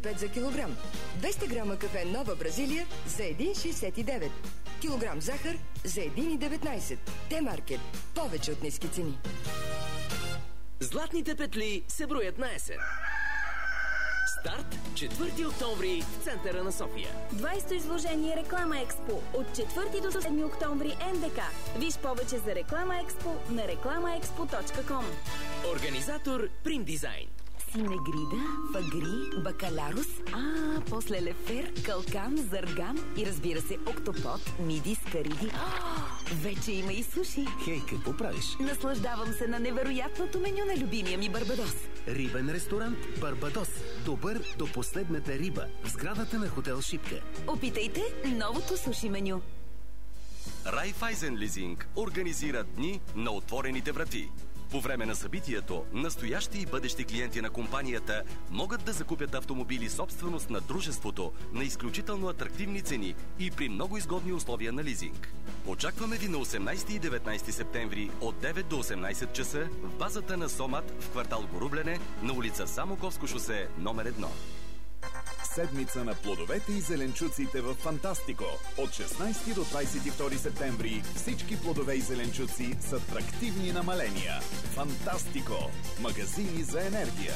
25 за килограм. 200 грама кафе Нова Бразилия за 1,69. Килограм захар за 1,19. Т-маркет. Повече от ниски цени. Златните петли се броят на есен. Старт 4 октомври в центъра на София. 20-то изложение Реклама Експо от 4 до 7 октомври НДК. Виж повече за Реклама Експо на reklamaexpo.com. Организатор Прим Дизайн. Синегрида, фагри, бакалярус, после лефер, калкан, зарган и разбира се октопод, миди, скариди. Вече има и суши. Хей, какво правиш? Наслаждавам се на невероятното меню на любимия ми Барбадос. Рибен ресторант Барбадос. Добър до последната риба в сградата на хотел Шипка. Опитайте новото суши меню. Райфайзен Лизинг организира дни на отворените врати. По време на събитието, настоящи и бъдещи клиенти на компанията могат да закупят автомобили собственост на дружеството на изключително атрактивни цени и при много изгодни условия на лизинг. Очакваме ви на 18 и 19 септември от 9 до 18 часа в базата на Сомат в квартал Горублене на улица Самоковско шосе номер 1. Седмица на плодовете и зеленчуците в Фантастико. От 16 до 22 септември всички плодове и зеленчуци с атрактивни намаления. Фантастико. Магазини за енергия.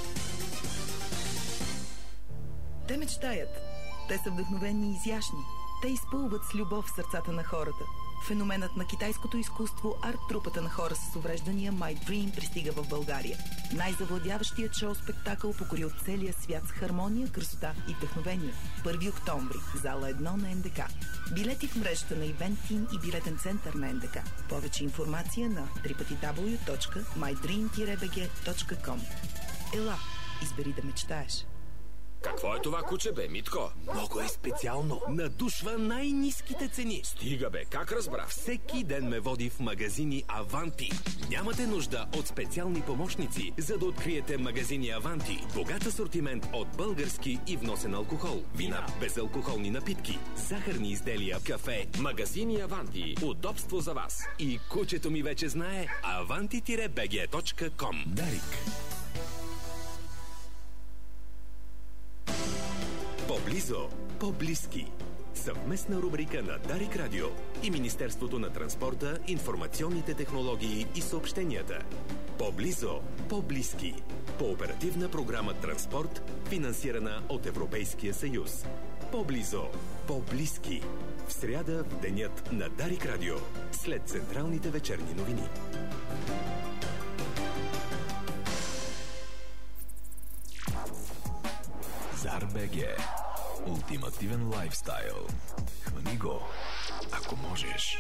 Те мечтаят. Те са вдъхновени и изящни. Те изпълват с любов в сърцата на хората. Феноменът на китайското изкуство, арт-трупата на хора с увреждания My Dream пристига в България. Най-завладяващият шоу-спектакъл покорил целия свят с хармония, красота и вдъхновение. 1 октомври, зала 1 на НДК. Билети в мрежата на Event Team и билетен център на НДК. Повече информация на www.mydream-bg.com. Ела, избери да мечтаеш. Какво е това куче, бе, Митко? Много е специално. Надушва най-ниските цени. Стига, бе, как разбрах? Всеки ден ме води в магазини Аванти. Нямате нужда от специални помощници, за да откриете магазини Аванти. Богат асортимент от български и вносен алкохол, вина, безалкохолни напитки, захарни изделия, кафе. Магазини Аванти. Удобство за вас. И кучето ми вече знае avanti-bg.com. Дарик. По-близо, по-близки. Съвместна рубрика на Дарик Радио и Министерството на транспорта, информационните технологии и съобщенията. По-близо, по-близки. По оперативна програма Транспорт, финансирана от Европейския съюз. По-близо, по-близки. В сряда в денят на Дарик Радио, след централните вечерни новини. Зар.бг. Ултимативен лайфстайл. Хвани го, ако можеш.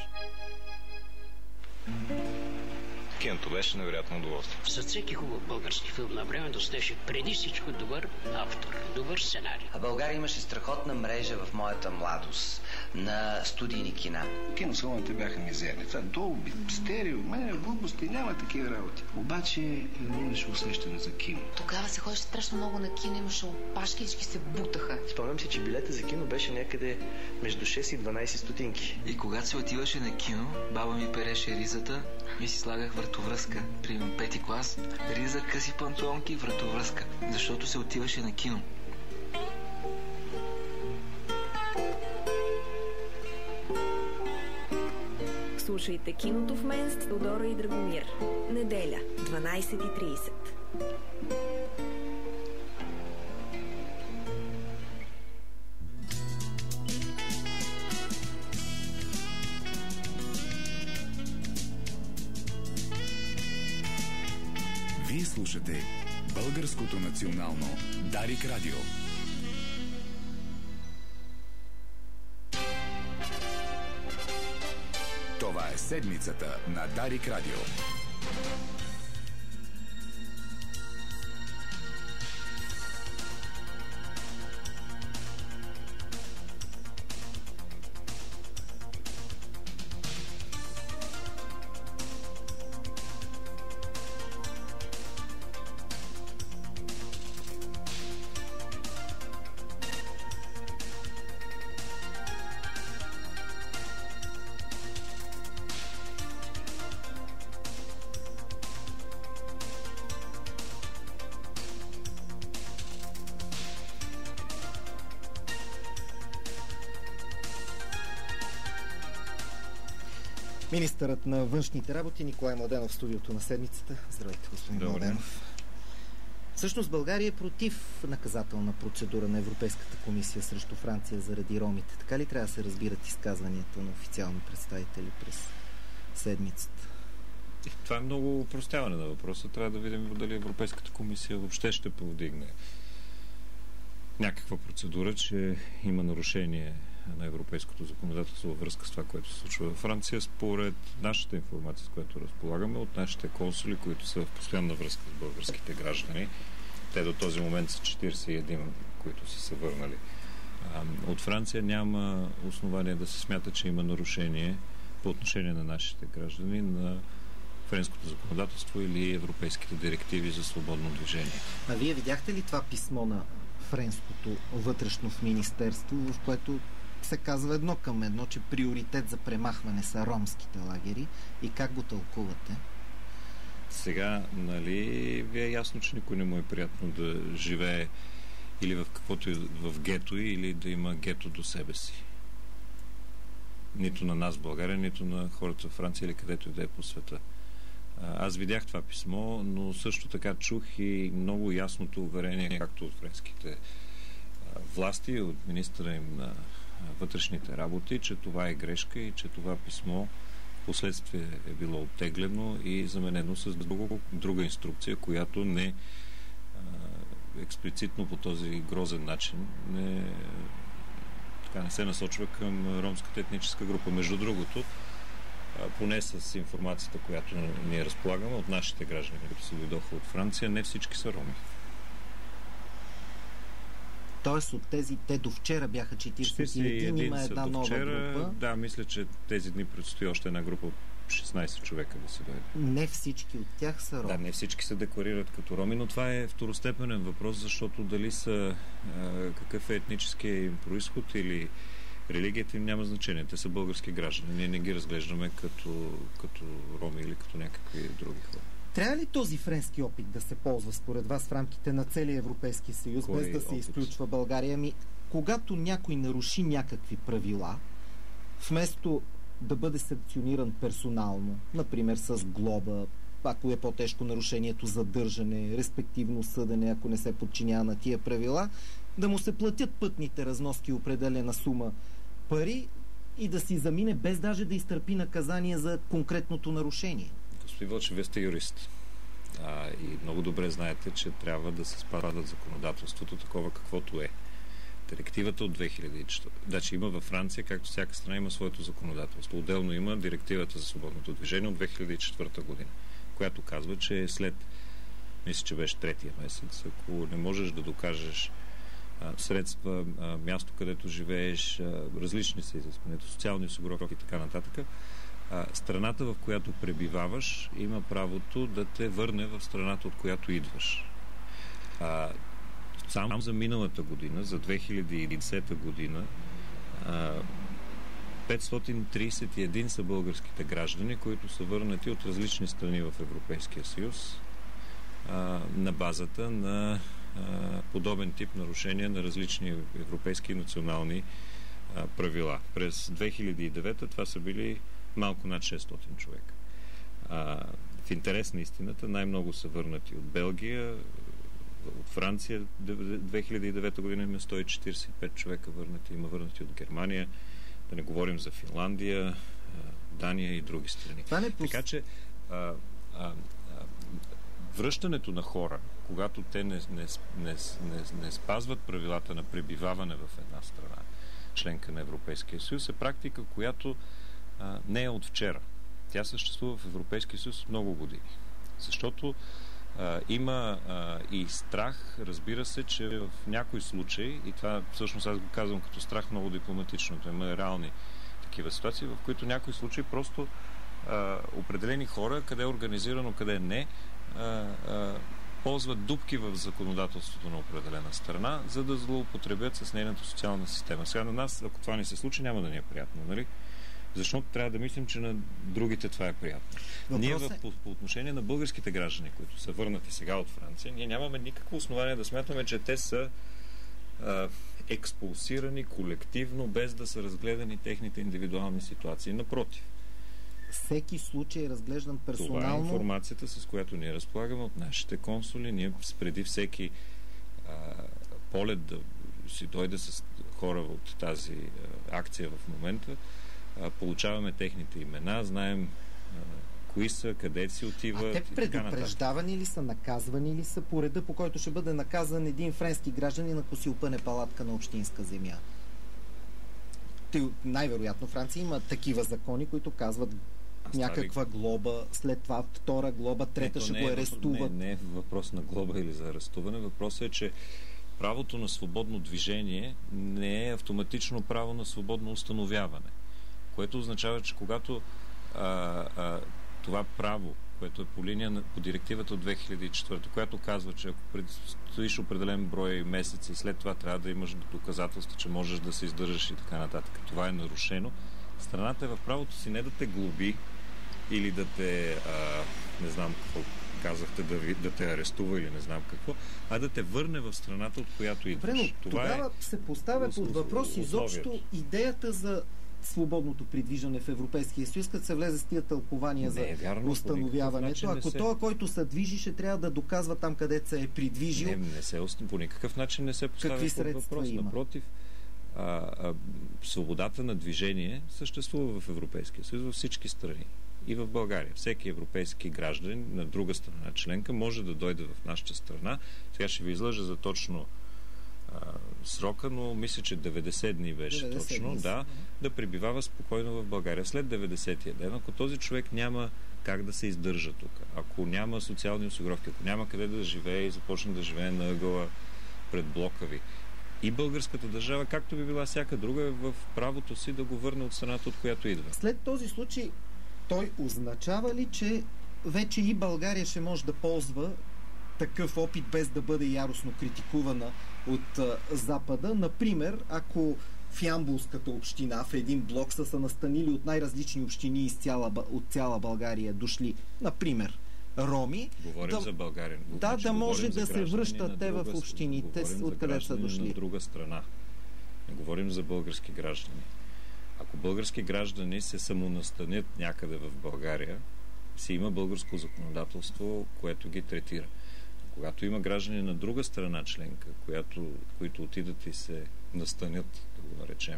Киното беше невероятно удоволствие. За всеки хубав български филм на времето стоеше преди всичко добър автор, добър сценарий. А България имаше страхотна мрежа в моята младост на студийни кина. Киносалоните бяха мизерни. Това долби, стерео, глупости, няма такива работи. Обаче имаше усещане за кино. Тогава се ходеше страшно много на кино, имаше опашки, всички се бутаха. Спомням си, че билета за кино беше някъде между 6 и 12 стотинки. И когато се отиваше на кино, баба ми переше ризата и си слагах вратовръзка. При 5-ти клас, риза, къси панталонки и вратовръзка, защото се отиваше на кино. Слушайте киното в мен с Теодора и Драгомир. Неделя, 12:30. Вие слушате Българското национално Дарик Радио. Това е седмицата на Дарик Радио. Министърът на външните работи Николай Младенов в студиото на седмицата. Здравейте, господин Младенов. Всъщност България е против наказателна процедура на Европейската комисия срещу Франция заради ромите. Така ли трябва да се разбират изказванията на официални представители през седмицата? Това е много упростяване на въпроса. Трябва да видим дали Европейската комисия въобще ще повдигне някаква процедура, че има нарушение на европейското законодателство във връзка с това, което се случва във Франция. Според нашата информация, с която разполагаме, от нашите консули, които са в постоянна връзка с българските граждани, те до този момент са 41, които са се върнали от Франция, няма основание да се смята, че има нарушение по отношение на нашите граждани на френското законодателство или европейските директиви за свободно движение. А вие видяхте ли това писмо на френското вътрешно в министерство, в което се казва едно към едно, че приоритет за премахване са ромските лагери, и как го тълкувате? Сега, нали, ви е ясно, че никой не му е приятно да живее или в каквото в гето, или да има гето до себе си. Нито на нас в България, нито на хората в Франция или където и да е по света. Аз видях това писмо, но също така чух и много ясното уверение, както от френските власти, от министъра им на вътрешните работи, че това е грешка и че това писмо впоследствие е било оттеглено и заменено с друга инструкция, която не експлицитно по този грозен начин не се насочва към ромската етническа група. Между другото, поне с информацията, която ние разполагаме от нашите граждани, които се дойдоха от Франция, не всички са роми. Тоест от тези, те до вчера бяха 41, има една нова група. Да, мисля, че тези дни предстои още една група от 16 човека да се дойде. Не всички от тях са роми. Да, не всички се декларират като роми, но това е второстепенен въпрос, защото дали са какъв е етническия им произход или религията им няма значение. Те са български граждани. Ние не ги разглеждаме като роми или като някакви други хора. Трябва ли този френски опит да се ползва според вас в рамките на целия Европейски съюз, без да се изключва България? Когато някой наруши някакви правила, вместо да бъде санкциониран персонално, например с глоба, ако е по-тежко нарушението, задържане, респективно съдене, ако не се подчинява на тия правила, да му се платят пътните разноски, определена сума пари, и да си замине без даже да изтърпи наказание за конкретното нарушение. Господин Вълчев, вие сте юрист. И много добре знаете, че трябва да се спазват законодателството такова каквото е. Директивата от 2004. Значи има във Франция, както всяка страна има своето законодателство. Отделно има директивата за свободното движение от 2004 година, която казва, че след, мисля, че беше третия месец, ако не можеш да докажеш средства, място, където живееш, различни са изискванията, социални осигуровки и така нататък, страната, в която пребиваваш, има правото да те върне в страната, от която идваш. Само за миналата година, за 2010 година, 531 са българските граждани, които са върнати от различни страни в Европейския съюз на базата на подобен тип нарушения на различни европейски и национални правила. През 2009 това са били малко над 600 човека. В интерес на истината най-много са върнати от Белгия, от Франция 2009 година има 145 човека върнати, има върнати от Германия, да не говорим за Финландия, Дания и други страни. Така че връщането на хора, когато те не спазват правилата на пребиваване в една страна, членка на Европейския съюз, е практика, която не е от вчера. Тя съществува в Европейския съюз много години. Защото има и страх, разбира се, че в някои случаи, и това всъщност аз го казвам като страх много дипломатично, има реални такива ситуации, в които някои случаи просто определени хора, къде е организирано, къде не, ползват дупки в законодателството на определена страна, за да злоупотребят с нейната социална система. Сега на нас, ако това не се случи, няма да ни е приятно, нали? Защото трябва да мислим, че на другите това е приятно. Ние по отношение на българските граждани, които са върнати сега от Франция, ние нямаме никакво основание да смятаме, че те са експулсирани колективно, без да са разгледани техните индивидуални ситуации. Напротив, всеки случай е разглеждан персонално. Това е информацията, с която ние разполагаме от нашите консули. Ние преди всеки полет да си дойде с хора от тази акция в момента, получаваме техните имена, знаем кои са, къде си отиват. А те предупреждавани ли са, наказвани ли са по реда, по който ще бъде наказан един френски гражданин, ако си опъне палатка на общинска земя? Най-вероятно Франция има такива закони, които казват някаква глоба, след това втора глоба, трета ще го арестуват. Не е въпрос на глоба или за арестуване. Въпросът е, че правото на свободно движение не е автоматично право на свободно установяване. Което означава, че когато това право, което е по линия по директивата от 2004, която казва, че ако стоиш определен брой месеци и след това трябва да имаш доказателства, че можеш да се издържаш и така нататък, това е нарушено, страната е в правото си не да те глоби или да те не знам какво казахте, да те арестува или не знам какво, а да те върне в страната, от която идваш. Добре, но тогава се поставя под въпрос изобщо идеята за свободното придвижване в Европейския съюз, като се влезе с тия тълкования за установяването. Ако той, който се движи, ще трябва да доказва там, където се е придвижил. По никакъв начин не се поставя под въпрос. Има? Напротив, свободата на движение съществува в Европейския съюз във всички страни. И в България. Всеки европейски гражданин на друга страна членка може да дойде в нашата страна. Сега ще ви излъжа за точно срока, но мисля, че 90 дни беше 90 точно, дни. Да пребивава спокойно в България. След 90-я ден, ако този човек няма как да се издържа тук, ако няма социални осигуровки, ако няма къде да живее и започне да живее на ъгъла пред блока ви, и българската държава, както би била всяка друга, е в правото си да го върне от страната, от която идва. След този случай той означава ли, че вече и България ще може да ползва такъв опит, без да бъде яростно критикувана от Запада? Например, ако в Ямболската община, в един блок са се настанили от най-различни общини от цяла България дошли, например, роми. Говорим за България. Да може да се връщат те в общините, откъде са дошли. На друга страна. Не говорим за български граждани. Ако български граждани се самонастанят някъде в България, си има българско законодателство, което ги третира. Когато има граждани на друга страна членка, които отидат и се настанят, да го наречем,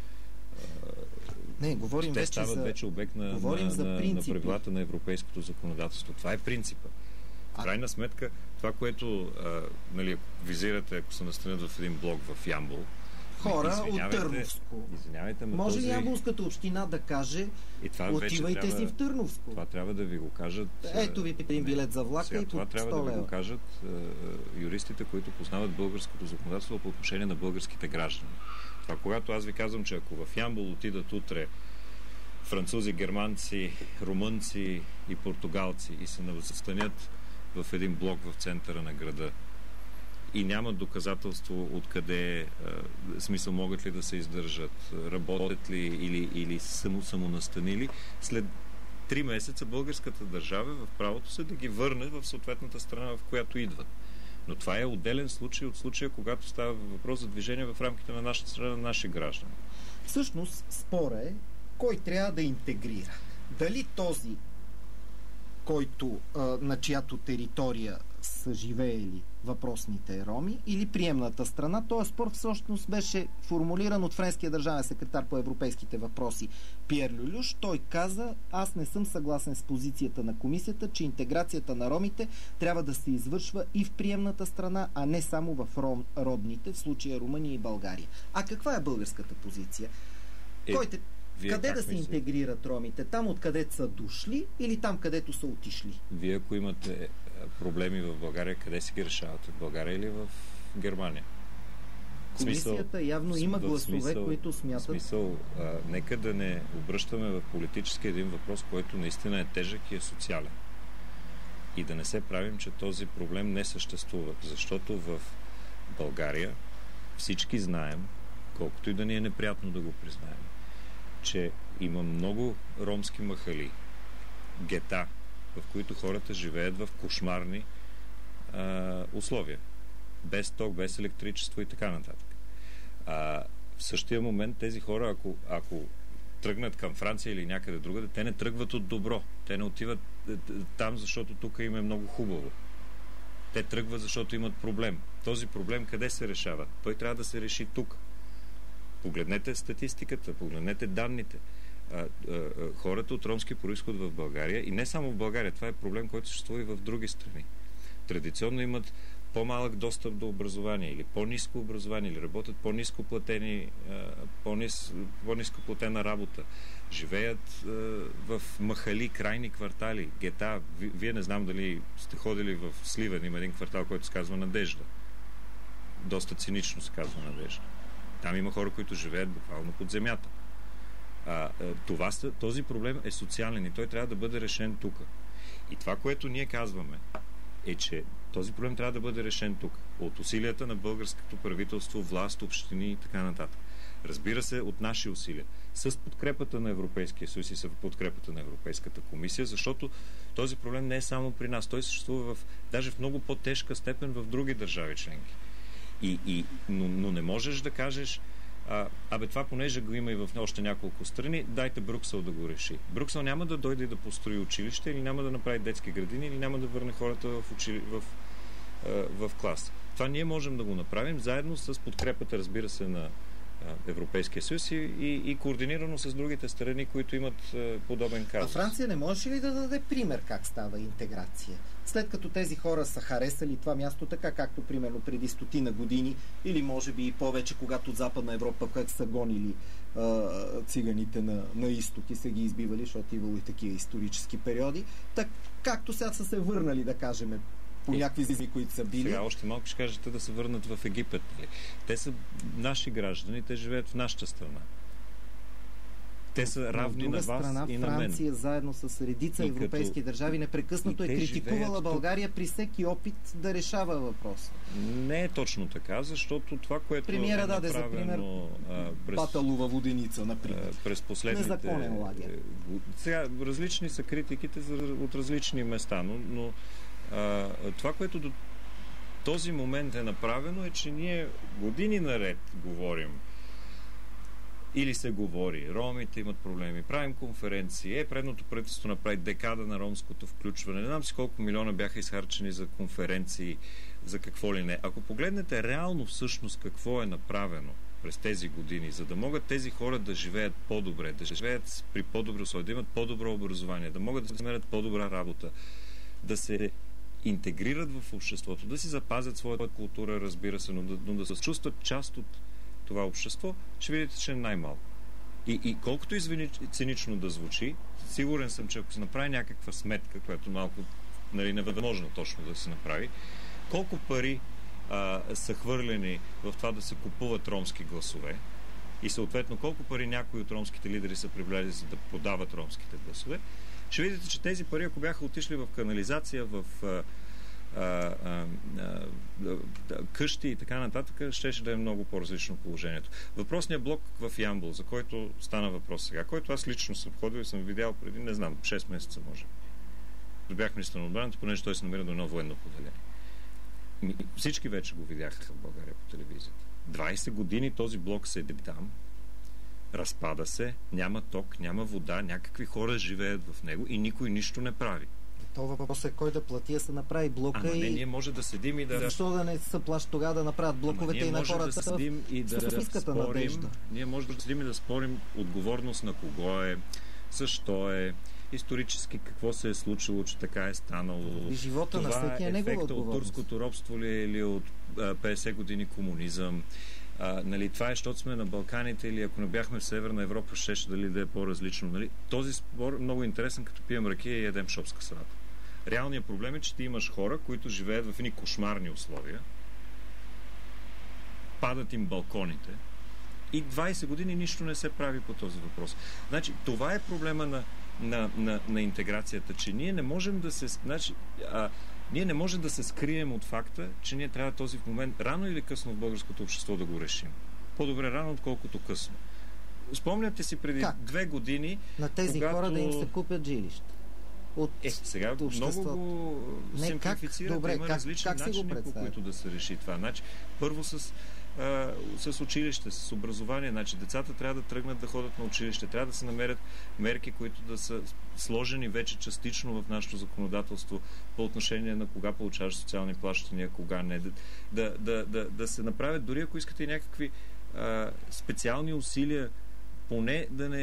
те стават вече обект на правилата на европейското законодателство. Това е принципа. В крайна сметка, това, което визирате, ако се настанят в един блок в Ямбол, хора от Търновско. Може ли Ямболската община да каже, отивайте си в Търновско? Това трябва да ви го кажат. Ето ви един билет за влака и по 100 лева. Това трябва да ви го кажат юристите, които познават българското законодателство по отношение на българските граждани. Това, когато аз ви казвам, че ако в Ямбол отидат утре французи, германци, румънци и португалци и се настанят в един блок в центъра на града и нямат доказателство откъде, смисъл могат ли да се издържат, работят ли или самонастанили, след 3 месеца българската държава в правото се да ги върне в съответната страна, в която идват. Но това е отделен случай от случая, когато става въпрос за движение в рамките на нашата страна, на наши граждани. Всъщност, спора е кой трябва да интегрира. Дали този, който на чиято територия са живеели въпросните роми, или приемната страна. Този спор всъщност беше формулиран от френския държавен секретар по европейските въпроси Пиер Люлюш. Той каза: аз не съм съгласен с позицията на комисията, че интеграцията на ромите трябва да се извършва и в приемната страна, а не само в родните, в случая Румъния и България. А каква е българската позиция? Къде да се интегрират ромите? Там, откъдето са дошли, или там, където са отишли? Вие, ако имате проблеми в България, къде си ги решавате? В България или в Германия? Комисията явно има гласове, които смятат... Нека да не обръщаме в политически един въпрос, който наистина е тежък и е социален. И да не се правим, че този проблем не съществува. Защото в България всички знаем, колкото и да ни е неприятно да го признаем, че има много ромски махали, гета, в които хората живеят в кошмарни условия. Без ток, без електричество и така нататък. В същия момент тези хора, ако тръгнат към Франция или някъде другаде, те не тръгват от добро. Те не отиват там, защото тук им е много хубаво. Те тръгват, защото имат проблем. Този проблем къде се решава? Той трябва да се реши тук. Погледнете статистиката, погледнете данните. Хората от ромски произход в България, и не само в България, това е проблем, който съществува и в други страни. Традиционно имат по-малък достъп до образование или по-ниско образование, или работят по-ниско платени, по-ниско платена работа. Живеят в махали, крайни квартали, гета. Вие не знам дали сте ходили в Сливен, има един квартал, който се казва Надежда. Доста цинично се казва Надежда. Там има хора, които живеят буквално под земята. Този проблем е социален и той трябва да бъде решен тук. И това, което ние казваме, е, че този проблем трябва да бъде решен тук. От усилията на българското правителство, власт, общини и така нататък. Разбира се, от наши усилия. С подкрепата на Европейския съюз и с подкрепата на Европейската комисия, защото този проблем не е само при нас. Той съществува даже в много по-тежка степен в други държави членки. Но не можеш да кажеш това понеже го има и в още няколко страни, дайте Брюксел да го реши. Брюксел няма да дойде да построи училище или няма да направи детски градини или няма да върне хората в клас. Това ние можем да го направим заедно с подкрепата, разбира се, на Европейския съюз и координирано с другите страни, които имат подобен казус. А Франция не може ли да даде пример как става интеграция? След като тези хора са харесали това място така, както примерно преди 100 години или може би и повече, когато от Западна Европа как са гонили циганите на изток и са ги избивали, защото имало и такива исторически периоди. Так, както сега са се върнали, да кажем, по някакви зими, които са били. Сега още малко ще кажете да се върнат в Египет. Те са наши граждани, те живеят в нашата страна. Те са равни на вас страна, и на мен. Франция заедно с редица европейски държави непрекъснато е критикувала България при всеки опит да решава въпроса. Не е точно така, защото това, което премиера даде за пример Баталова Воденица, например. През последните... Незаконен лагер. Сега, различни са критиките от различни места, но това, което до този момент е направено, е, че ние години наред говорим или се говори, ромите имат проблеми, правим конференции, предното правителство направи декада на ромското включване, не знам си колко милиона бяха изхарчени за конференции, за какво ли не. Ако погледнете реално всъщност какво е направено през тези години, за да могат тези хора да живеят по-добре, да живеят при по-добро условие, да имат по-добро образование, да могат да намерят по-добра работа, да се интегрират в обществото, да си запазят своята култура, разбира се, но да се чувстват част от това общество, ще видите, че е най-малко. И колкото цинично да звучи, сигурен съм, че ако се направи някаква сметка, която малко невъзможно точно да се направи, колко пари са хвърлени в това да се купуват ромски гласове и съответно колко пари някои от ромските лидери са привлели за да продават ромските гласове, ще видите, че тези пари, ако бяха отишли в канализация, в къщи и така нататък, щеше да е много по-различно положението. Въпросният блок в Ямбол, за който стана въпрос сега, който аз лично съм ходил и съм видял преди, не знам, 6 месеца може. Бях министър на отбраната, понеже той се намира до едно военно поделение. Всички вече го видяха в България по телевизията. 20 години този блок седи там, разпада се, няма ток, няма вода, някакви хора живеят в него и никой нищо не прави. Това въпрос е кой да плати, да се направи блока. Ама не, ние може да седим и да... Защо да не се плаща тогава да направят блоковете и на хората да седим и да спорим. Ние може да седим и да спорим отговорност на кого е, защо е, исторически какво се е случило, че така е станало. И живота на всеки е негова отговорност. От турското робство ли е, или от 50 години комунизъм. Това е, защото сме на Балканите или ако не бяхме в Северна Европа, щеше дали да е по-различно. Този спор е много интересен, като пием ракия и ядем шопска салата. Реалният проблем е, че ти имаш хора, които живеят в едни кошмарни условия, падат им балконите и 20 години нищо не се прави по този въпрос. Значи, това е проблема на интеграцията, че ние не можем да се... ние не можем да се скрием от факта, че ние трябва този момент рано или късно в българското общество да го решим. По-добре рано, отколкото късно. Спомняте си преди 2 години... На тези хора да им се купят жилища. Сега много го симплифицирате. Има различни начини, по които да се реши това. Значи, първо с с училище, с образование. Значи децата трябва да тръгнат да ходят на училище, трябва да се намерят мерки, които да са сложени вече частично в нашето законодателство по отношение на кога получаваш социални плащания, кога не. Да се направят, дори ако искате и някакви специални усилия, поне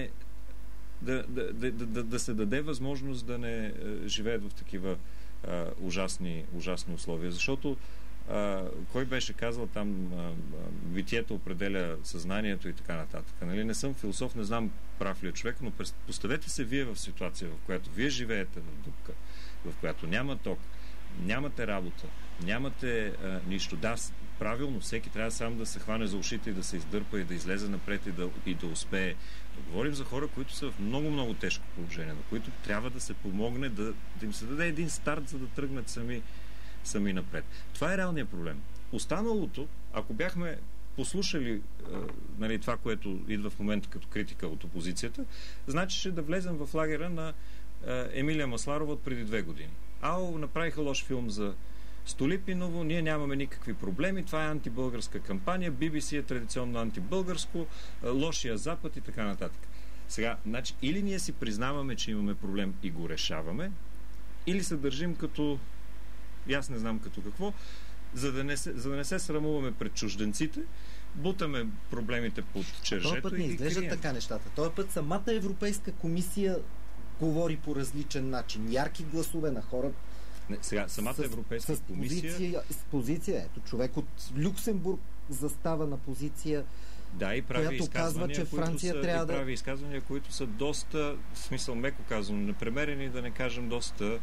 да се даде възможност да не живеят в такива ужасни условия. Защото кой беше казал там битието определя съзнанието и така нататък. Нали? Не съм философ, не знам прав ли е човек, но поставете се вие в ситуация, в която вие живеете в дупка, в която няма ток, нямате работа, нямате нищо. Да, правилно, всеки трябва сам да се хване за ушите и да се издърпа и да излезе напред и да успее. Говорим за хора, които са в много тежко положение, на които трябва да се помогне, да им се даде един старт, за да тръгнат сами напред. Това е реалният проблем. Останалото, ако бяхме послушали нали, това, което идва в момента като критика от опозицията, значи ще да влезем в лагера на Емилия Масларова от преди 2 години. Направиха лош филм за Столипиново, ние нямаме никакви проблеми, това е антибългарска кампания, BBC е традиционно антибългарско, лошия Запад и така нататък. Сега, значи, или ние си признаваме, че имаме проблем и го решаваме, или се държим като аз не знам като какво, за да не се срамуваме пред чужденците, бутаме проблемите под чержето. Този път не изглеждат така нещата. Този път самата Европейска комисия говори по различен начин. Ярки гласове на хора. Сега, самата Европейска комисия... С позиция. Ето, човек от Люксембург застава на позиция, да, и прави казва, че Франция трябва да... прави изказвания, които са доста, в смисъл меко казано, непремерени, да не кажем доста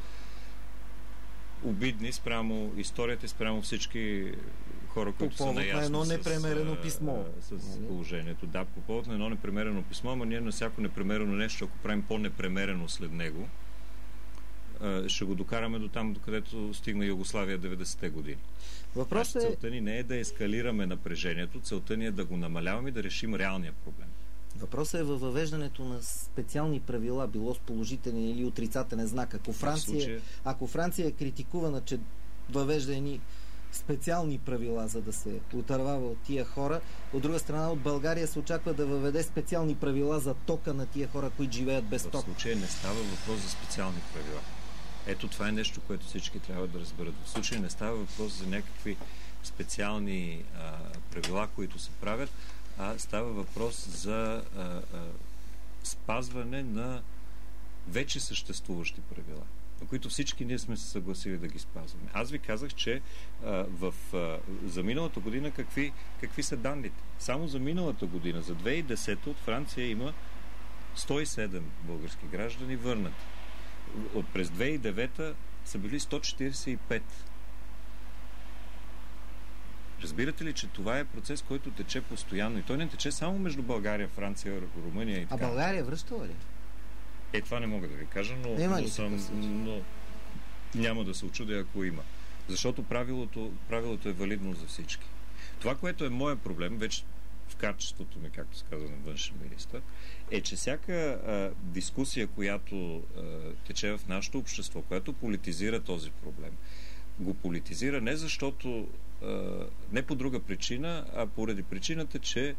обидни спрямо историята, спрямо всички хора, които са наясно с положението. Да, по повод на едно непремерено писмо, ама ние на всяко непремерено нещо, ако правим по-непремерено след него, ще го докараме до там, докъдето стигна Югославия 90-те години. Целта ни не е да ескалираме напрежението, целта ни е да го намаляваме и да решим реалния проблем. Въпросът е във въвеждането на специални правила, било с положителен или отрицателен знак. Ако Франция е критикувана, че въвежда едни специални правила, за да се отървава от тия хора, от друга страна от България се очаква да въведе специални правила за тока на тия хора, които живеят без ток. В случая не става въпрос за специални правила. Ето това е нещо, което всички трябва да разберат. В случая не става въпрос за някакви специални правила, които се правят, а става въпрос за спазване на вече съществуващи правила, на които всички ние сме се съгласили да ги спазваме. Аз ви казах, че за миналата година какви са данните. Само за миналата година, за 2010 от Франция има 107 български граждани върнати. През 2009 са били 145. Разбирате ли, че това е процес, който тече постоянно и той не тече само между България, Франция, Румъния и така. А България връщала ли? Това не мога да ви кажа, но няма да се очудя, ако има. Защото правилото е валидно за всички. Това, което е моят проблем, вече в качеството ми, както се казва, на външен министър, е, че всяка дискусия, която тече в нашето общество, която политизира този проблем, го политизира не защото не по друга причина, а поради причината, че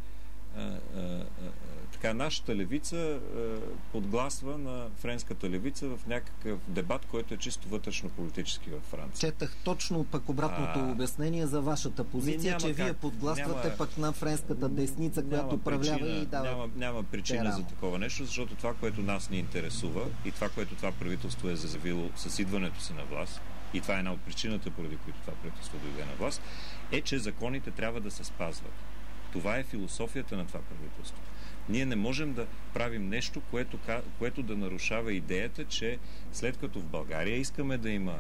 така нашата левица подгласва на френската левица в някакъв дебат, който е чисто вътрешно-политически във Франция. Четах точно пък обратното обяснение за вашата позиция, че вие подгласвате пък на френската десница, която управлява и дава... Няма причина за такова нещо, защото това, което нас ни интересува и това, което това правителство е заявило с идването си на власт, и това е една от причината, поради които това правителство дойде на власт, е, че законите трябва да се спазват. Това е философията на това правителство. Ние не можем да правим нещо, което да нарушава идеята, че след като в България искаме да има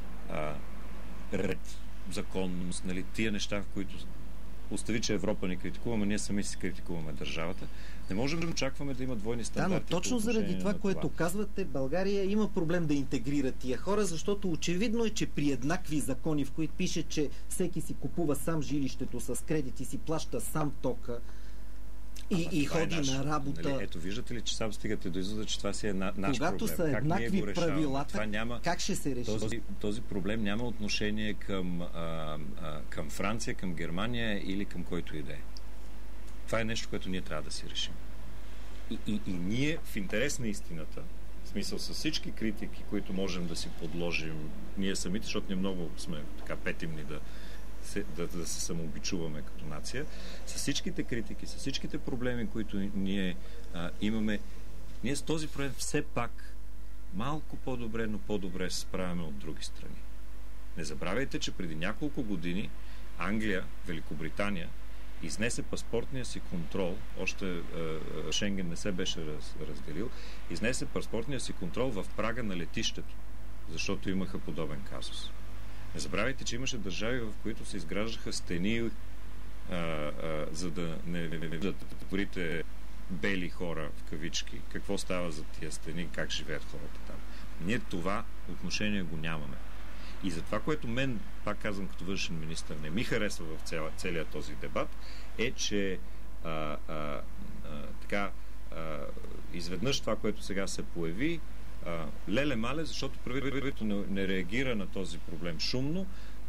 ред, законност, нали, тия неща, в които остави, че Европа ни критикуваме, ние сами си критикуваме държавата, не можем да очакваме да има двойни стандарти. Да, но точно заради това, което казвате, България има проблем да интегрира тия хора, защото очевидно е, че при еднакви закони, в които пише, че всеки си купува сам жилището с кредит и си плаща сам тока, И ходи на работа. Нали, ето, виждате ли, че сам стигате до извода, че това си е наш проблем. Когато са еднакви правилата, как ще се реши? Този проблем няма отношение към Франция, към Германия или към който и да е. Това е нещо, което ние трябва да си решим. И ние, в интерес на истината, в смисъл с всички критики, които можем да си подложим ние самите, защото ние много сме така петимни да се самообичуваме като нация, с всичките критики, с всичките проблеми, които ние имаме, ние с този проблем все пак малко по-добре, но по-добре се справяме от други страни. Не забравяйте, че преди няколко години Англия, Великобритания изнесе паспортния си контрол, още Шенген не се беше разделил, изнесе паспортния си контрол в прага на летището, защото имаха подобен казус. Не забравяйте, че имаше държави, в които се изграждаха стени, за да не видят добрите бели хора, в кавички, какво става за тия стени, как живеят хората там. Ние това отношение го нямаме. И за това, което мен, пак казвам като външен министър, не ми харесва в целият този дебат, е, че изведнъж това, което сега се появи, леле-мале, защото правителството не реагира на този проблем шумно,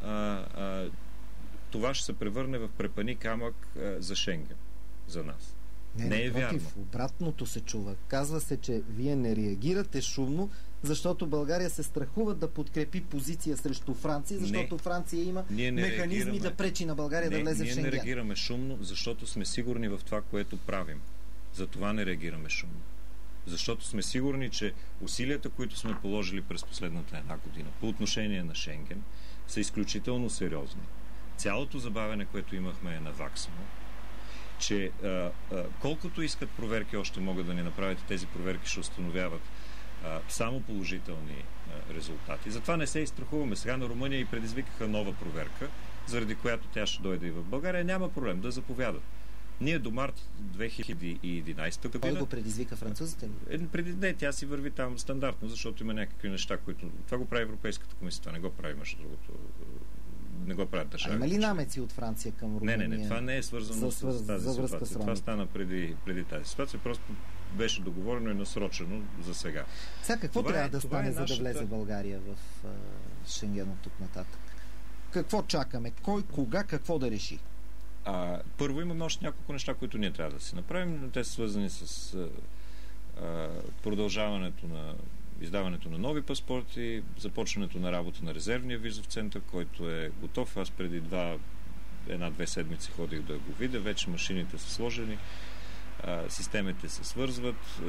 това ще се превърне в препъни камък за Шенген, за нас. Не е вярно. Обратното се чува. Казва се, че вие не реагирате шумно, защото България се страхува да подкрепи позиция срещу Франция, защото Франция има механизми да пречи на България да влезе в Шенген. Ние не реагираме шумно, защото сме сигурни в това, което правим. За това не реагираме шумно. Защото сме сигурни, че усилията, които сме положили през последната една година по отношение на Шенген, са изключително сериозни. Цялото забавяне, което имахме, е наваксано. Че колкото искат проверки още могат да ни направят, тези проверки ще установяват само положителни резултати. Затова не се изстрахуваме. Сега на Румъния и предизвикаха нова проверка, заради която тя ще дойде и в България. Няма проблем да заповядат. Ние до март 2011 година... Кой го предизвика, французите ли? Не, тя си върви там стандартно, защото има някакви неща, които... Това го прави Европейската комисия, това не го прави, между другото. Не го правят държави. Има ли намеци от Франция към Румъния? Не, това не е свързано с тази ситуация. Това стана преди тази ситуация. Просто беше договорено и насрочено за сега. Сега какво трябва да стане, за да влезе България в Шенген от тук нататък? Какво чакаме? Кой, кога, какво да реши? Първо имаме още няколко неща, които ние трябва да си направим. Те са свързани с продължаването на издаването на нови паспорти, започването на работа на резервния визов център, който е готов. Аз преди една-две седмици ходих да го видя. Вече машините са сложени, системите се свързват.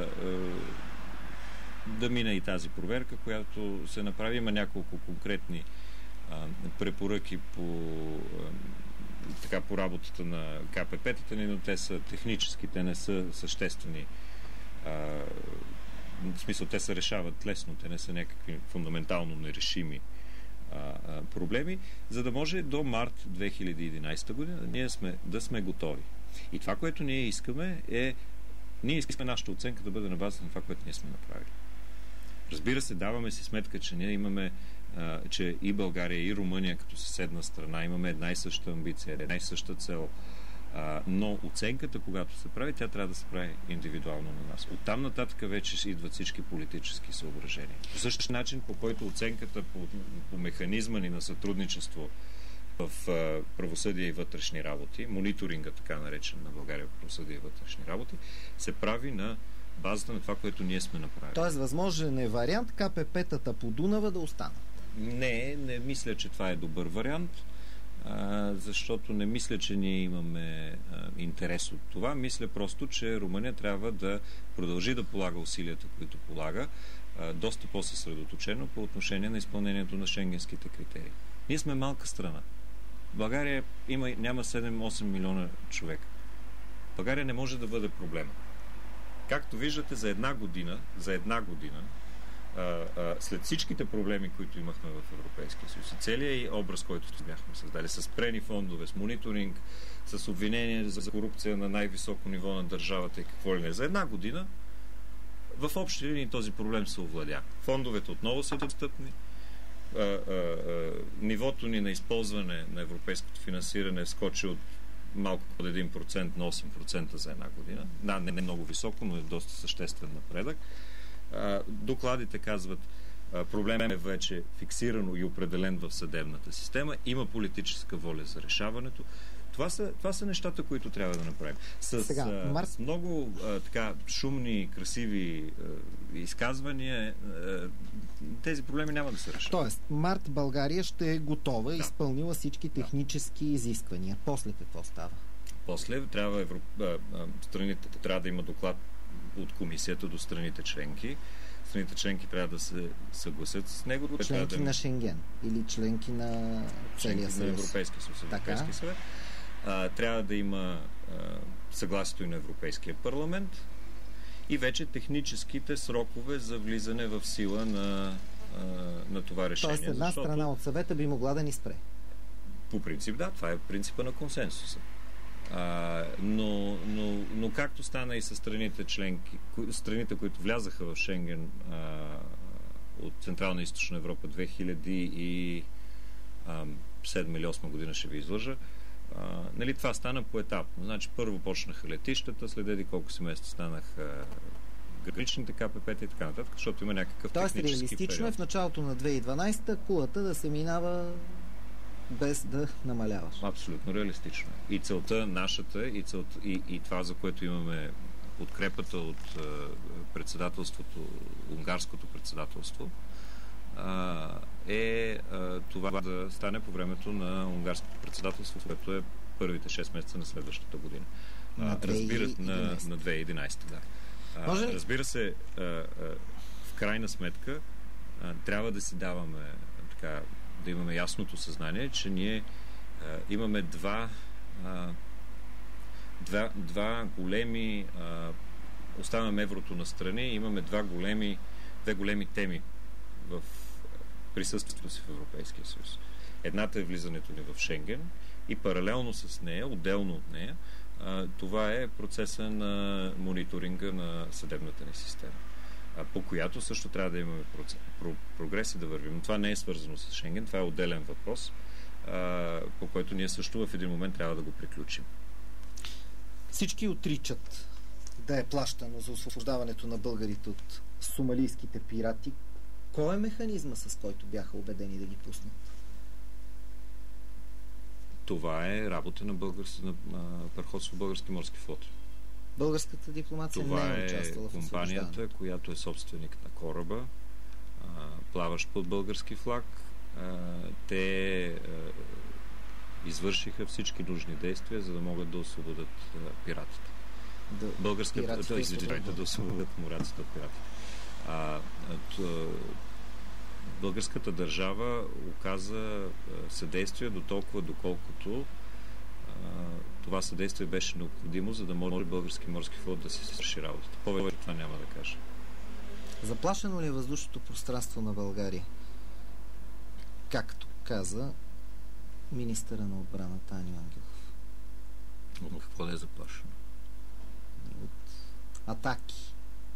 Да мине и тази проверка, която се направи. Има няколко конкретни препоръки по работата на КПП-тата ни, но те са технически, те не са съществени. В смисъл, те се решават лесно, те не са някакви фундаментално нерешими проблеми, за да може до март 2011 година ние да сме готови. И това, което ние искаме ние искаме нашата оценка да бъде на базата на това, което ние сме направили. Разбира се, даваме си сметка, че ние имаме че и България, и Румъния като съседна страна имаме една и съща амбиция, една и съща цел. Но оценката, когато се прави, тя трябва да се прави индивидуално на нас. Оттам нататък вече идват всички политически съображения. По същия начин, по който оценката по механизма ни на сътрудничество в правосъдие и вътрешни работи, мониторинга, така наречен на България в правосъдие и вътрешни работи, се прави на базата на това, което ние сме направили. Тоест, възможен е вариант КПП-тата по Дунава да останат? Не мисля, че това е добър вариант, защото не мисля, че ние имаме интерес от това. Мисля просто, че Румъния трябва да продължи да полага усилията, които полага, доста по-съсредоточено по отношение на изпълнението на шенгенските критерии. Ние сме малка страна. България няма 7-8 милиона човека. България не може да бъде проблема. Както виждате, за една година, след всичките проблеми, които имахме в Европейския съюз, целият образ, който бяхме създали, с спрени фондове, с мониторинг, с обвинение за корупция на най-високо ниво на държавата и какво ли не, за една година в общи линии този проблем се овладя. Фондовете отново са достъпни, нивото ни на използване на европейското финансиране скочи от малко под 1% на 8% за една година. Да, не много високо, но е доста съществен напредък. Докладите казват, проблемът е вече фиксирано и определен в съдебната система. Има политическа воля за решаването. Това са нещата, които трябва да направим. С много така шумни, красиви изказвания тези проблеми няма да се решат. Тоест, март България ще е готова, изпълнила всички технически изисквания. После какво става? После страните трябва да има доклад от комисията до страните членки. Страните членки трябва да се съгласят с него. Членки на Шенген или членки на целия съюз? На Европейския съюз. Европейски съвет. Трябва да има съгласието и на Европейския парламент и вече техническите срокове за влизане в сила на това решение. Тоест една страна от съвета би могла да ни спре. По принцип, да. Това е принципа на консенсуса. Но както стана и с страните членки, които влязаха в Шенген от Централна и Източна Европа 2007 или 2008 година, ще ви излъжа, това стана поетапно. Значи първо почнаха летищата, след еди колко си месеца станаха граничните КПП-та и така нататък, защото има някакъв технически период. Тоест реалистично е в началото на 2012 кулата да се минава без да намаляваш. Абсолютно реалистично. И целта нашата, и това, за което имаме подкрепата от председателството, унгарското председателство, това да стане по времето на унгарското председателство, което е първите 6 месеца на следващата година. На 2011. Да. Разбира се, в крайна сметка трябва да си даваме да имаме ясното съзнание, че ние имаме два големи, оставяме еврото настрани, имаме две големи теми в присъствието си в Европейския съюз. Едната е влизането ни в Шенген и паралелно с нея, отделно от нея, това е процеса на мониторинга на съдебната ни система, по която също трябва да имаме прогрес и да вървим. Но това не е свързано с Шенген, това е отделен въпрос, по който ние също в един момент трябва да го приключим. Всички отричат да е плащано за освобождаването на българите от сомалийските пирати. Кой е механизма, с който бяха убедени да ги пуснат? Това е работа на Параходство Български морски флот. Българската дипломация не е участвала в компанията, която е собственик на кораба, плаващ под български флаг. Те извършиха всички нужни действия, за да могат да освободят пиратите. Да освободят моряците от пиратите. Българската държава оказа съдействие до толкова, доколкото това съдействие беше необходимо, за да може български морски флот да си свърши работата. Повече това няма да кажа. Заплашено ли е въздушното пространство на България? Както каза министъра на отбраната Аню Ангелов. Но какво да е заплашено? От атаки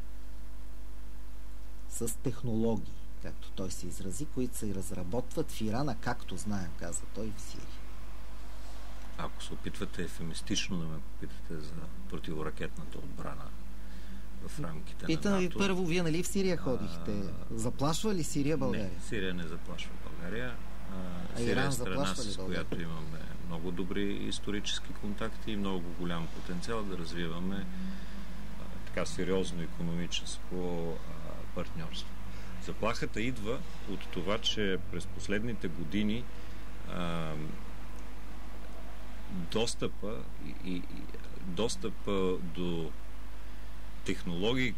с технологии, както той се изрази, които се разработват в Ирана, както знаем, каза той, в Сирия. Ако се опитвате ефемистично да ме попитате за противоракетната отбрана в рамките Питам на НАТО... ви първо, вие нали в Сирия ходихте? Заплашва ли Сирия България? Не, Сирия не заплашва България. Сирия е страна, с която имаме много добри исторически контакти и много голям потенциал да развиваме така сериозно икономическо партньорство. Заплахата идва от това, че през последните години достъпа до технологии,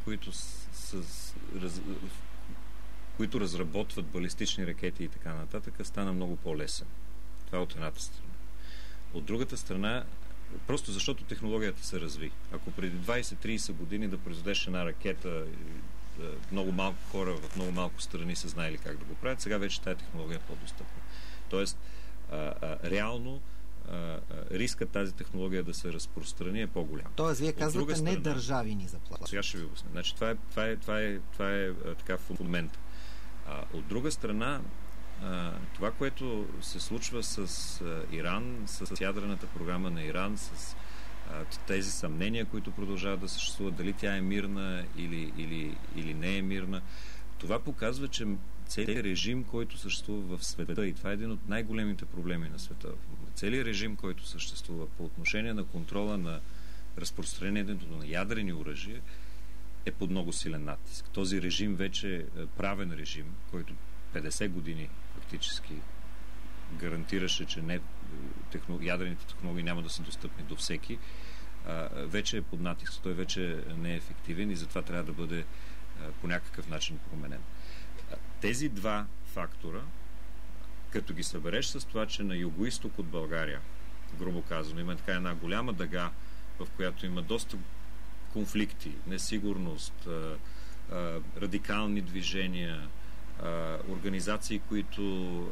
които разработват балистични ракети и така нататък, стана много по-лесен. Това е от едната страна. От другата страна, просто защото технологията се разви. Ако преди 20-30 години да произведеш една ракета, много малко хора в много малко страни са знаели как да го правят, сега вече тази технология е по-достъпна. Тоест, реално рискът тази технология да се разпространи е по-голям. Тоест, вие казвате не държави ни заплащат. Сега ще ви обясня. Значи, това е така фундамент. От друга страна, това, което се случва с Иран, с ядрената програма на Иран, с тези съмнения, които продължават да съществуват, дали тя е мирна или не е мирна, това показва, че целият режим, който съществува в света, и това е един от най-големите проблеми на света, целият режим, който съществува по отношение на контрола на разпространението на ядрени оръжия, е под много силен натиск. Този режим вече е правен режим, който 50 години фактически гарантираше, че ядрените технологии няма да са достъпни до всеки, вече е под натиск. Той вече не е ефективен и затова трябва да бъде по някакъв начин променен. Тези два фактора, като ги събереш с това, че на югоизток от България, грубо казано, има така една голяма дъга, в която има доста конфликти, несигурност, радикални движения, организации, които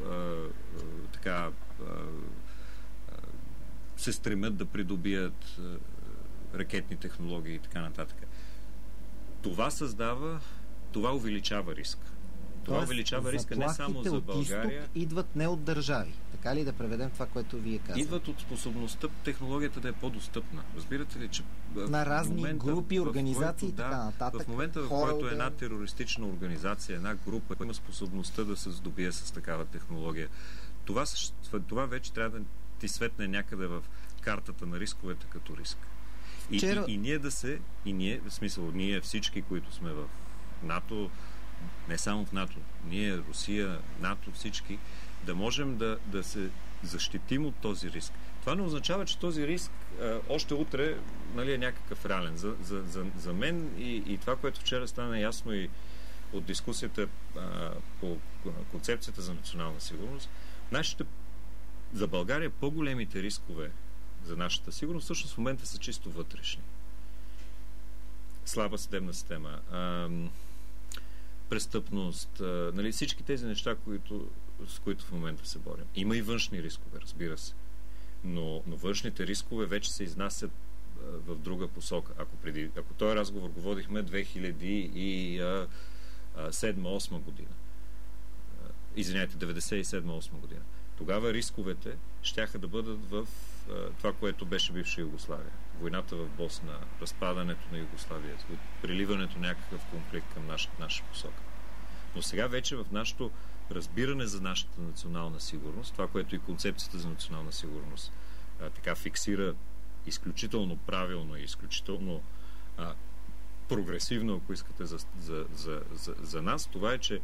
се стремят да придобият ракетни технологии и така нататък. Това увеличава риск. Това увеличава риска не само за България. От изток идват не от държави. Така ли да преведем това, което вие казвате? Идват от способността технологията да е по-достъпна. Разбирате ли, че на разни групи, организации и така нататък. В момента, в който една терористична организация, една група има способността да се здобие с такава технология, това вече трябва да ти светне някъде в картата на рисковете като риск. И ние в смисъл, ние всички, които сме в НАТО, не само в НАТО, ние, Русия, НАТО, всички, да можем да се защитим от този риск. Това не означава, че този риск още утре, нали, е някакъв реален. За мен и това, което вчера стана ясно и от дискусията по концепцията за национална сигурност, за България по-големите рискове за нашата сигурност всъщност в момента са чисто вътрешни. Слаба съдебна система, престъпност, нали, всички тези неща, с които в момента се борим. Има и външни рискове, разбира се. Но външните рискове вече се изнасят в друга посока. Ако този разговор го водихме 2007-2008 година, 97-2008 година, тогава рисковете щяха да бъдат в това, което беше бивша Югославия. Войната в Босна, разпадането на Югославия, приливането някакъв конфликт към наша посока. Но сега вече в нашето разбиране за нашата национална сигурност, това, което и концепцията за национална сигурност така фиксира изключително правилно и изключително прогресивно, ако искате, за нас, това е, че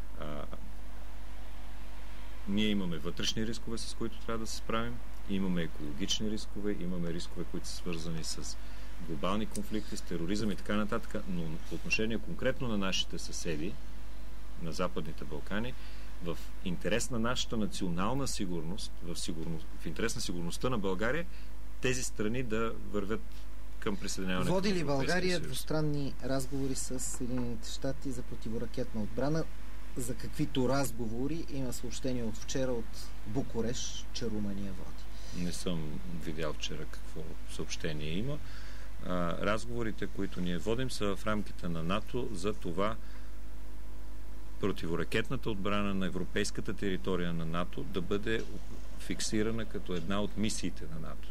ние имаме вътрешни рискове, с които трябва да се справим, имаме екологични рискове, имаме рискове, които са свързани с глобални конфликти, с тероризъм и така нататък, но по отношение конкретно на нашите съседи, на Западните Балкани, в интерес на нашата национална сигурност, в интерес на сигурността на България, тези страни да вървят към присъединяването. Води ли България двустранни разговори с Съединените щати за противоракетна отбрана? За каквито разговори има съобщение от вчера от Букурещ, че Румъния води? Не съм видял вчера какво съобщение има. Разговорите, които ние водим, са в рамките на НАТО за това противоракетната отбрана на европейската територия на НАТО да бъде фиксирана като една от мисиите на НАТО.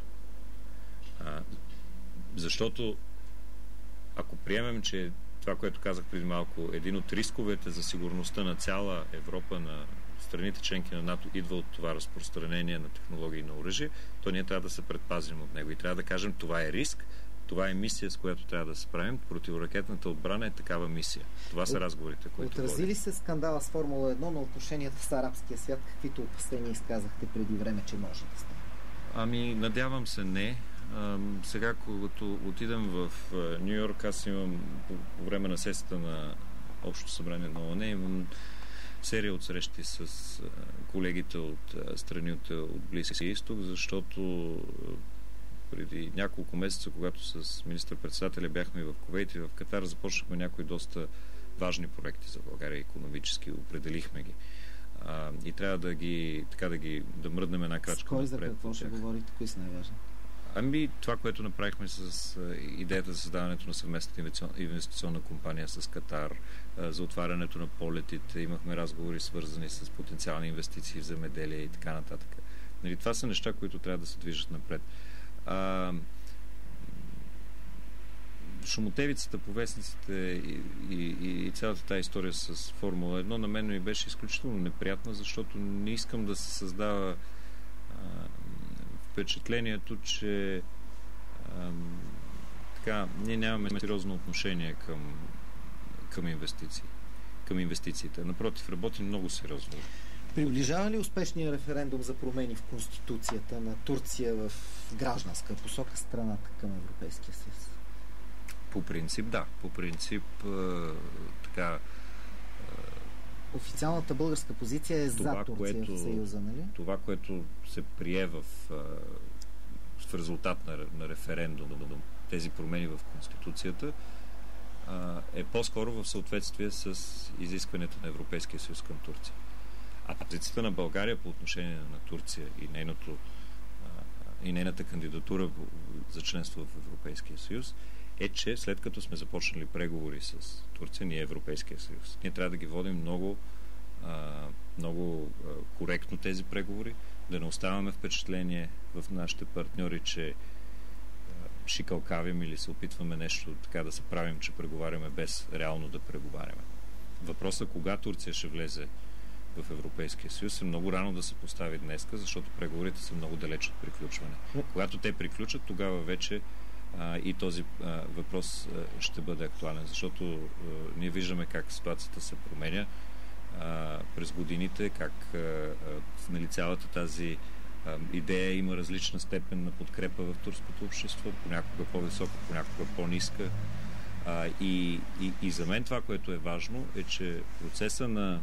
Защото ако приемем, че това, което казах преди малко, един от рисковете за сигурността на цяла Европа, на страните членки на НАТО, идва от това разпространение на технологии на оръжие, то ние трябва да се предпазим от него и трябва да кажем, това е риск, това е мисия, с която трябва да се справим. Противоракетната отбрана е такава мисия. Това са разговорите, които отрази ли се скандала с Формула 1 на отношенията с арабския свят, каквито опасения изказахте преди време, че може да стане? Надявам се не. Сега, когато отидем в Ню Йорк, аз имам по време на сесията на Общото събрание на ООН, имам серия от срещи с колегите от страните от Близкия изток, защото преди няколко месеца, когато с министър-председателя бяхме и в Кувейт и в Катар, започнахме някои доста важни проекти за България, икономически, определихме ги. И трябва да мръднем една крачка напред. С кой за какво ще говорите? Кои са най-важни? Това, което направихме с идеята за създаването на съвместната инвестиционна компания с Катар, за отварянето на полетите, имахме разговори свързани с потенциални инвестиции в земеделие и така нататък. Нали, това са неща, които трябва да се движат напред. Шумотевицата по вестниците и цялата тази история с Формула 1 на мен ми беше изключително неприятна, защото не искам да се създава впечатлението, че ние нямаме сериозно отношение към инвестициите. Напротив, работим много сериозно. Приближава ли успешния референдум за промени в Конституцията на Турция в гражданска посока страната към Европейския съюз? По принцип, да. По принцип, официалната българска позиция е за Турция в Съюза, нали? Това, което се прие в резултат на референдум, тези промени в Конституцията, е по-скоро в съответствие с изискването на Европейския съюз към Турция. А позицията на България по отношение на Турция и нейната кандидатура за членство в Европейския съюз е, че след като сме започнали преговори с Турция, ние Европейския съюз, ние трябва да ги водим много коректно тези преговори, да не оставаме впечатление в нашите партньори, че шикалкавим или се опитваме нещо така да се правим, че преговаряме без реално да преговаряме. Въпросът кога Турция ще влезе в Европейския съюз е много рано да се постави днеска, защото преговорите са много далеч от приключване. Когато те приключат, тогава вече и този въпрос ще бъде актуален, защото ние виждаме как ситуацията се променя през годините, как цялата тази идея има различна степен на подкрепа в турското общество, понякога по-висока, понякога по-ниска. И за мен това, което е важно, е, че процеса на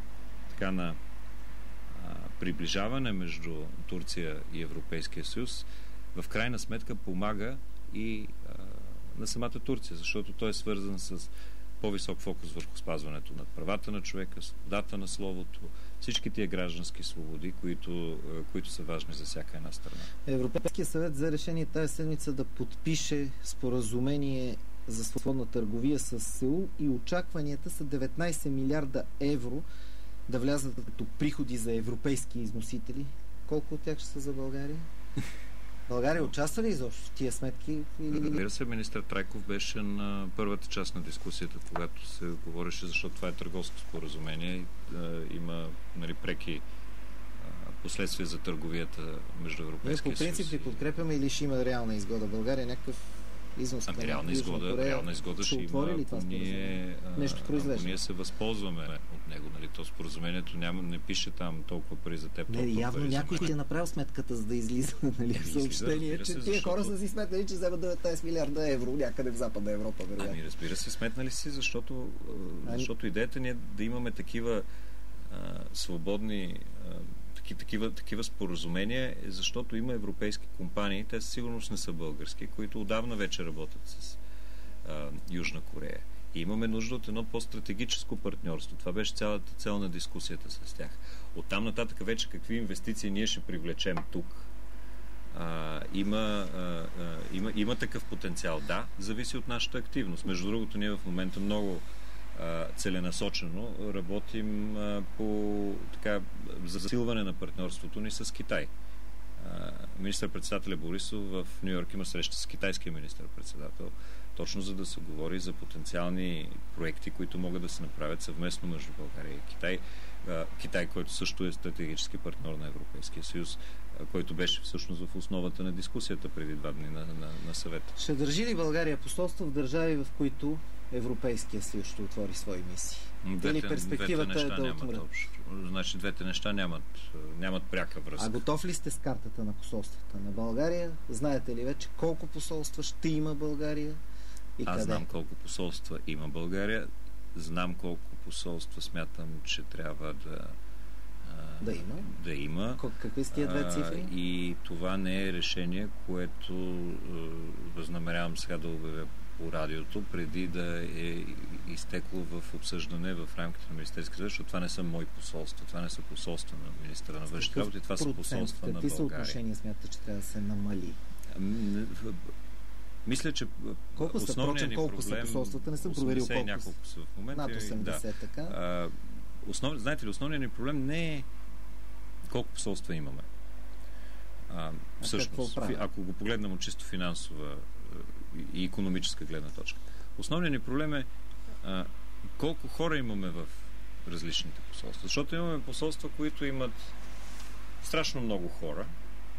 приближаване между Турция и Европейския съюз в крайна сметка помага и на самата Турция, защото той е свързан с по-висок фокус върху спазването на правата на човека, свободата на словото, всички тия граждански свободи, които са важни за всяка една страна. Европейския съвет взе решение тази седмица да подпише споразумение за свободна търговия с Сеул и очакванията са 19 милиарда евро да влязат като приходи за европейски износители. Колко от тях ще са за България? България участва ли изобщо в тия сметки? Разбира се, министър Трайков беше на първата част на дискусията, когато се говореше, защото това е търговско споразумение. Има преки последствия за търговията между Европейския съюз. По принцип ли подкрепяме или ще има реална изгода? България някакъв износ към реална изгода ще има, ако ние се възползваме от него. Нали? То споразумението не пише там толкова пари за теб. Явно някой ще е направил сметката, за да излиза в съобщение, че тия хора са си сметнали, че вземат 19 милиарда евро някъде в Западна Европа. Разбира се, сметнали си, защото идеята ни е да имаме такива свободни такива споразумения, защото има европейски компании, те сигурно не са български, които отдавна вече работят с Южна Корея. И имаме нужда от едно по-стратегическо партньорство. Това беше цялата цел на дискусията с тях. Оттам нататък вече какви инвестиции ние ще привлечем тук. Има такъв потенциал. Да, зависи от нашата активност. Между другото, ние в момента много целенасочено работим по засилване на партньорството ни с Китай. Министър-председателя Борисов в Ню Йорк има среща с китайския министър-председател, точно за да се говори за потенциални проекти, които могат да се направят съвместно между България и Китай. Китай, който също е стратегически партньор на Европейския съюз, който беше всъщност в основата на дискусията преди 2 дни на съвета. Ще държи ли България посолство в държави, в които Европейския съюз ще отвори свои мисии? Или перспективата е да отмрат? Значи двете неща нямат пряка връзка. А готов ли сте с картата на посолствата на България? Знаете ли вече колко посолства ще има България и къде? Аз знам колко посолства има България. Знам колко посолства смятам, че трябва да има. Какви са тия две цифри? И това не е решение, което възнамерявам сега да обявя по радиото, преди да е изтекло в обсъждане в рамките на Министерския съвет, защото това не са мои посолства, това не са посолства на министъра на външните работи, това са посолства на България. Какви съотношения смятате, че трябва да се намали? Мисля, че колко са, основният ни колко проблем... са посолствата? Не съм проверил колко няколко са в момента. Над 80, така. Знаете ли, основният ни проблем не е колко посолства имаме. Всъщност, ако го погледнем от чисто финансова и икономическа гледна точка. Основният ни проблем е колко хора имаме в различните посолства. Защото имаме посолства, които имат страшно много хора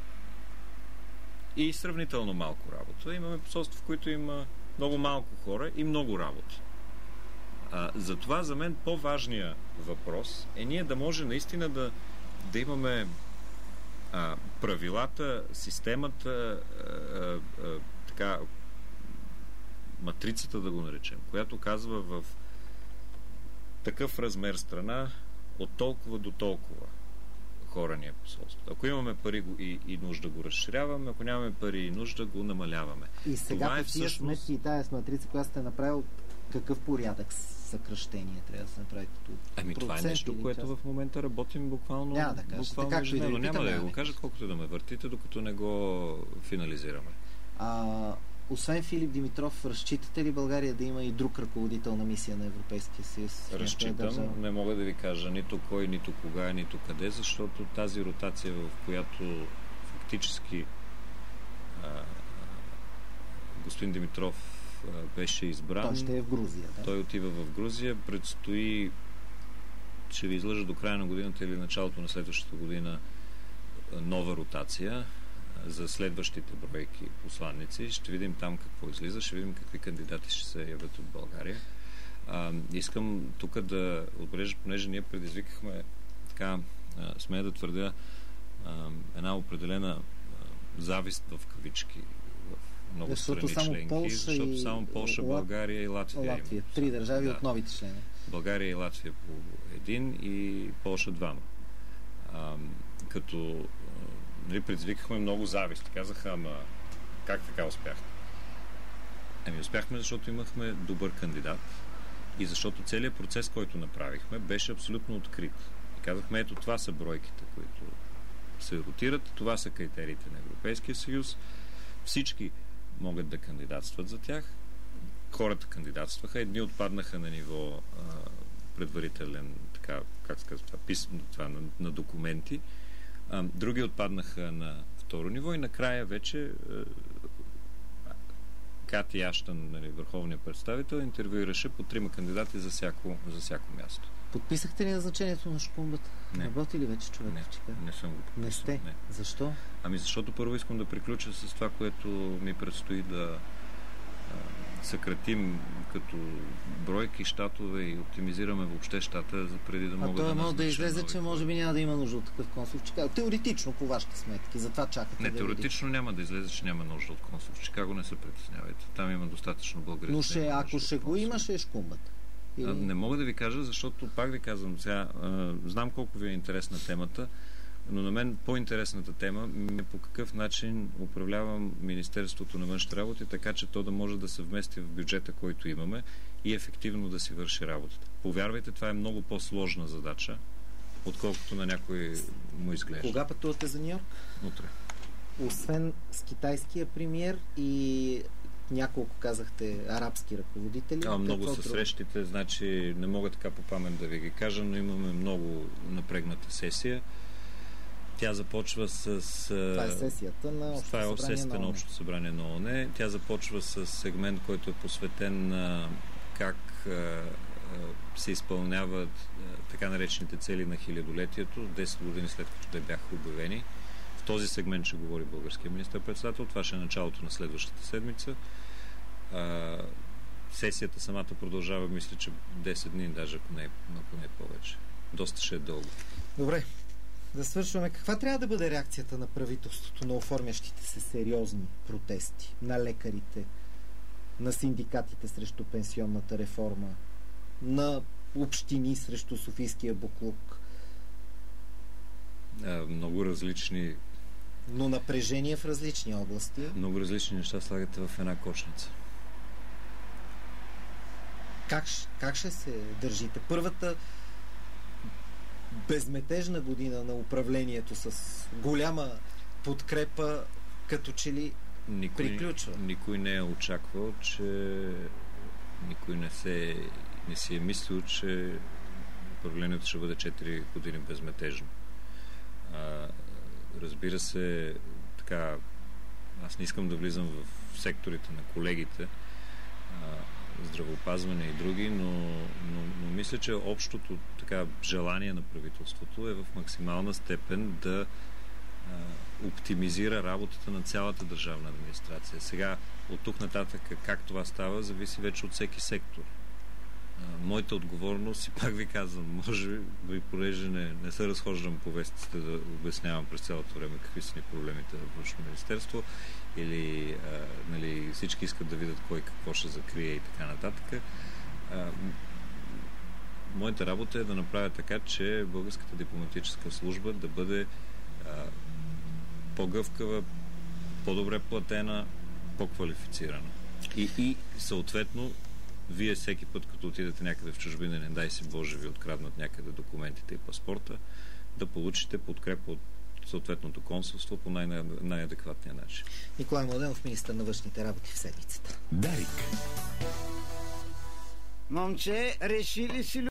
и сравнително малко работа. Имаме посолства, в които има много малко хора и много работа. Затова за мен по-важният въпрос е ние да може наистина да имаме правилата, системата, така, матрицата да го наречем, която казва в такъв размер страна от толкова до толкова хора ни е посолството. Ако имаме пари и нужда, го разширяваме, ако нямаме пари и нужда, го намаляваме. И сега по тия сметки и тая матрица, която сте направил, какъв порядък съкращение трябва да се направи като това е нещо, което в момента работим буквално. Няма да кажете, както и да ви няма да го кажа, колкото да ме въртите, докато не го финализираме. Освен Филип Димитров, разчитате ли България да има и друг ръководител на мисия на Европейския съюз? Разчитам. Не мога да ви кажа нито кой, нито кога, нито къде, защото тази ротация, в която фактически господин Димитров беше избран. Той ще е в Грузия. Да? Той отива в Грузия. Предстои, ще ви излъжа до края на годината или началото на следващата година, нова ротация за следващите бройки посланници. Ще видим там какво излиза, ще видим какви кандидати ще се явят от България. Искам тук да отбележа, понеже ние предизвикахме, така, смея да твърдя, една определена завист в кавички в много страни членки, защото само Полша, България и Латвия. Три държави от новите члени. България и Латвия по един и Полша двама. Като предизвикахме много завист. Казаха, ама как така успяхте? Успяхме, защото имахме добър кандидат и защото целият процес, който направихме, беше абсолютно открит. И казахме, ето това са бройките, които се ротират, това са критериите на Европейския съюз. Всички могат да кандидатстват за тях. Хората кандидатстваха, едни отпаднаха на ниво предварителен, така, как се казва, писано това на документи. Други отпаднаха на второ ниво и накрая вече Кати Аштън, върховният представител, интервюираше по 3 кандидати за всяко място. Подписахте ли назначението на Шкумбата? Не. Работи ли вече човек? Не съм го подписал. Не сте? Не. Защо? Защото първо искам да приключа с това, което ми предстои да съкратим като бройки, щатове и оптимизираме въобще щата, преди да мога да назнача. Да излезе, че може би няма да има нужда от такъв консул в Чикаго. Теоретично, по вашите сметки. Затова чакате. Не, теоретично няма да излезе, че няма нужда от консул в Чикаго. Не се притеснявайте. Там има достатъчно българи. Но ако ще го има, ще е Шкумбата. Не мога да ви кажа, защото пак ви казвам сега, знам колко ви е интересна темата, но на мен по-интересната тема е по какъв начин управлявам Министерството на външните работи, така че то да може да се вмести в бюджета, който имаме и ефективно да си върши работата. Повярвайте, това е много по-сложна задача, отколкото на някой му изглежда. Кога пътувате за Ню-Йорк? Утре. Освен с китайския премиер и няколко, казахте, арабски ръководители. Много са срещите, значи не мога така по памет да ви ги кажа, но имаме много напрегната сесия. Тя започва с... Това е сесията на Общото събрание на ООН. Тя започва с сегмент, който е посветен на как се изпълняват така наречените цели на хилядолетието, 10 години след като те бяха обявени. В този сегмент ще говори българския министър-председател. Това ще е началото на следващата седмица. Сесията самата продължава, мисля, че 10 дни, даже ако не повече. Доста ще е дълго. Добре. Да свършваме. Каква трябва да бъде реакцията на правителството на оформящите се сериозни протести? На лекарите, на синдикатите срещу пенсионната реформа, на общини срещу Софийския буклук? Много различни... Но напрежение в различни области. Много различни неща слагате в една кошница. Как ще се държите? Първата безметежна година на управлението с голяма подкрепа, като че ли приключва. Никой не е очаквал, че никой не си е мислил, че управлението ще бъде 4 години безметежно. Разбира се, така, аз не искам да влизам в секторите на колегите, здравеопазване и други, но мисля, че общото така желание на правителството е в максимална степен да оптимизира работата на цялата държавна администрация. Сега, от тук нататък, как това става, зависи вече от всеки сектор. Моята отговорност, и пак ви казвам, може би, понеже не се разхождам по вестите да обяснявам през цялото време какви са ни проблемите в Външно министерство, или нали, всички искат да видят кой какво ще закрие и така нататък. Моята работа е да направя така, че българската дипломатическа служба да бъде по-гъвкава, по-добре платена, по-квалифицирана. И съответно, вие всеки път, като отидете някъде в чужбина, не дай си Боже, ви откраднат някъде документите и паспорта, да получите подкрепа от съответното консулство по най-адекватния начин. Николай Младенов, министър на външните работи в седмицата. Дарик. Момче, реши ли си